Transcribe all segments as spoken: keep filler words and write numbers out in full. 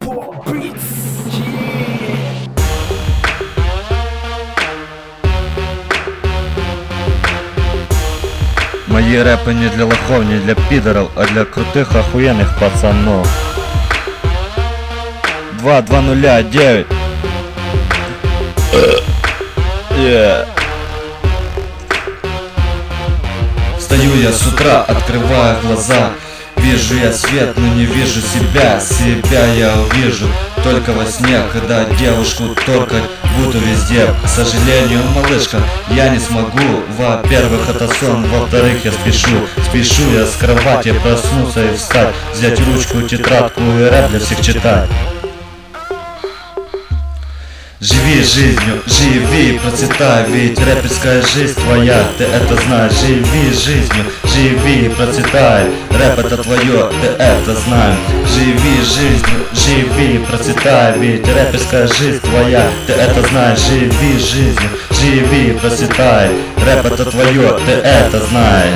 Мои рэпы не для лохов, не для пидоров, а для крутых охуенных пацанов. Два, два нуля, девять. Yeah. Встаю я с утра, открываю глаза. Вижу я свет, но не вижу себя. Себя я увижу только во сне, когда девушку торкать буду везде. К сожалению, малышка, я не смогу. Во-первых, это сон, во-вторых, я спешу. Спешу я с кровати проснуться и встать, взять ручку, тетрадку и рэп для всех читать. Живи жизнью, живи, процветай, ведь рэперская жизнь твоя, ты это знаешь. Живи жизнью, живи, процветай, рэп это твое, ты это знаешь. Живи жизнью, живи, процветай, ведь рэперская жизнь твоя, ты это знаешь. Живи жизнью, живи, процветай, рэп это твое, ты это знаешь.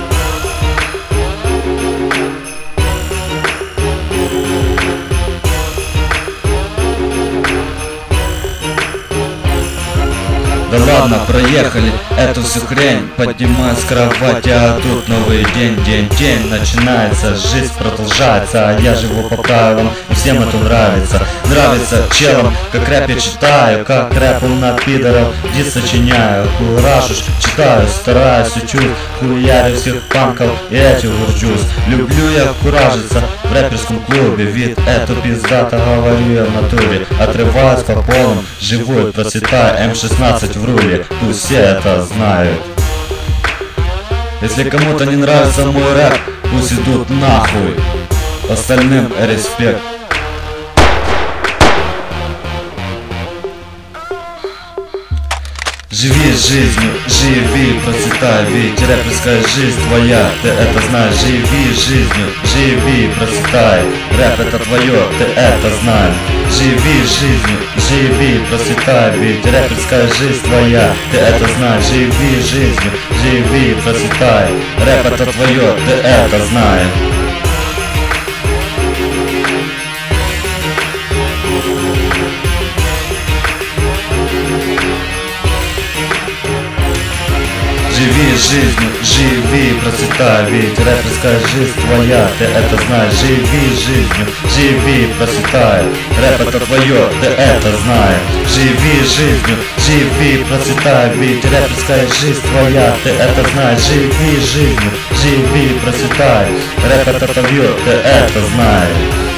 Да ладно, проехали эту всю хрень. Поднимаюсь с кровати, а тут новый день, день, день начинается, жизнь продолжается, а я живу по правилам, и всем это нравится. Нравится челом, как рэп я читаю, как рэпу на пидоров дис сочиняю. Куражусь, читаю, стараюсь, учусь, хуярю всех панков и этих горжусь. Люблю я куражиться в рэперском клубе, вид эту пиздато говорю я в натуре. Отрываюсь по полным, живу и процветаю, эм шестнадцать в руле, пусть все это знают. Если кому-то не нравится мой рэп, пусть идут нахуй, остальным респект. Живи жизнью, живи, процветай, ведь рэперская жизнь твоя, ты это знаешь. Живи жизнью, живи, процветай, рэп это твое, ты это знаешь. Живи жизнью, живи, процветай, ведь рэперская жизнь твоя, ты это знаешь. Живи жизнью, живи, процветай, рэп это твое, ты это знаешь. Живи жизнью, живи, процветай, ведь рэперская жизнь твоя, ты это знаешь. Живи жизнью, живи, процветай, рэп это твое, ты это знаешь. Живи жизнью, живи, процветай, ведь рэперская жизнь твоя, ты это знаешь. Живи жизнью, живи, процветай, рэп это твое, ты это знаешь.